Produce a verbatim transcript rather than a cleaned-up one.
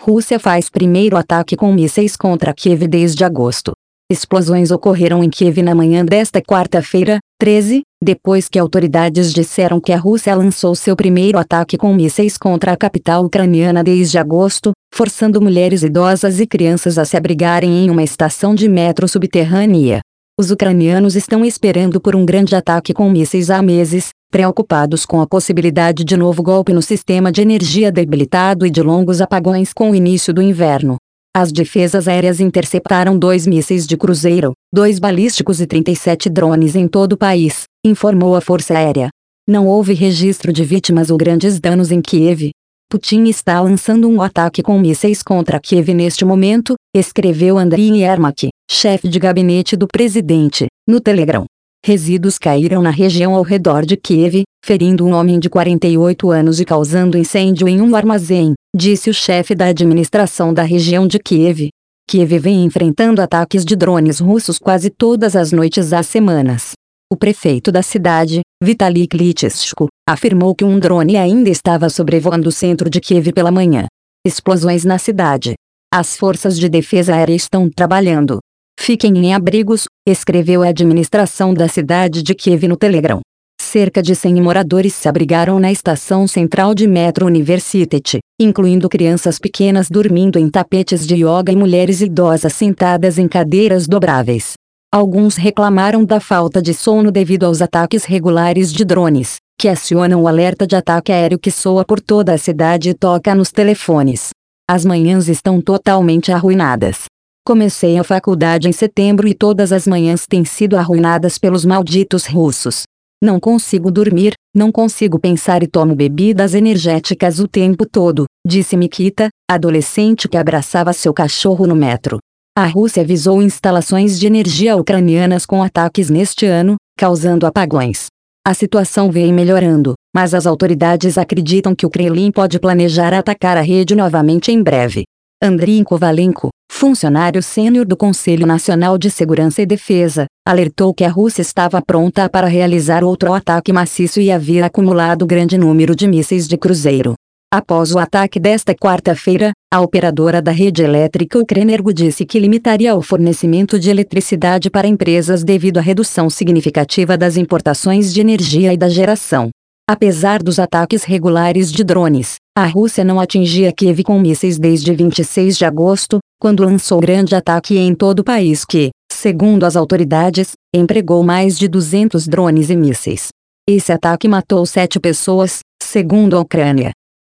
Rússia faz primeiro ataque com mísseis contra Kiev desde agosto. Explosões ocorreram em Kiev na manhã desta quarta-feira, treze, depois que autoridades disseram que a Rússia lançou seu primeiro ataque com mísseis contra a capital ucraniana desde agosto, forçando mulheres idosas e crianças a se abrigarem em uma estação de metro subterrânea. Os ucranianos estão esperando por um grande ataque com mísseis há meses, preocupados com a possibilidade de novo golpe no sistema de energia debilitado e de longos apagões com o início do inverno. As defesas aéreas interceptaram dois mísseis de cruzeiro, dois balísticos e trinta e sete drones em todo o país, informou a Força Aérea. Não houve registro de vítimas ou grandes danos em Kiev. Putin está lançando um ataque com mísseis contra Kiev neste momento, escreveu Andriy Yermak, chefe de gabinete do presidente, no Telegram. Resíduos caíram na região ao redor de Kiev, ferindo um homem de quarenta e oito anos e causando incêndio em um armazém, disse o chefe da administração da região de Kiev. Kiev vem enfrentando ataques de drones russos quase todas as noites há semanas. O prefeito da cidade, Vitaly Klitschko, afirmou que um drone ainda estava sobrevoando o centro de Kiev pela manhã. Explosões na cidade. As forças de defesa aérea estão trabalhando. Fiquem em abrigos, escreveu a administração da cidade de Kiev no Telegram. Cerca de cem moradores se abrigaram na estação central de Metro Universitet, incluindo crianças pequenas dormindo em tapetes de yoga e mulheres idosas sentadas em cadeiras dobráveis. Alguns reclamaram da falta de sono devido aos ataques regulares de drones, que acionam o alerta de ataque aéreo que soa por toda a cidade e toca nos telefones. As manhãs estão totalmente arruinadas. Comecei a faculdade em setembro e todas as manhãs têm sido arruinadas pelos malditos russos. Não consigo dormir, não consigo pensar e tomo bebidas energéticas o tempo todo, disse Mikita, adolescente que abraçava seu cachorro no metro. A Rússia visou instalações de energia ucranianas com ataques neste ano, causando apagões. A situação vem melhorando, mas as autoridades acreditam que o Kremlin pode planejar atacar a rede novamente em breve. Andriy Kovalenko, funcionário sênior do Conselho Nacional de Segurança e Defesa, alertou que a Rússia estava pronta para realizar outro ataque maciço e havia acumulado grande número de mísseis de cruzeiro. Após o ataque desta quarta-feira, a operadora da rede elétrica Ukrenergo disse que limitaria o fornecimento de eletricidade para empresas devido à redução significativa das importações de energia e da geração. Apesar dos ataques regulares de drones, a Rússia não atingia Kiev com mísseis desde vinte e seis de agosto, quando lançou grande ataque em todo o país que, segundo as autoridades, empregou mais de duzentos drones e mísseis. Esse ataque matou sete pessoas, segundo a Ucrânia.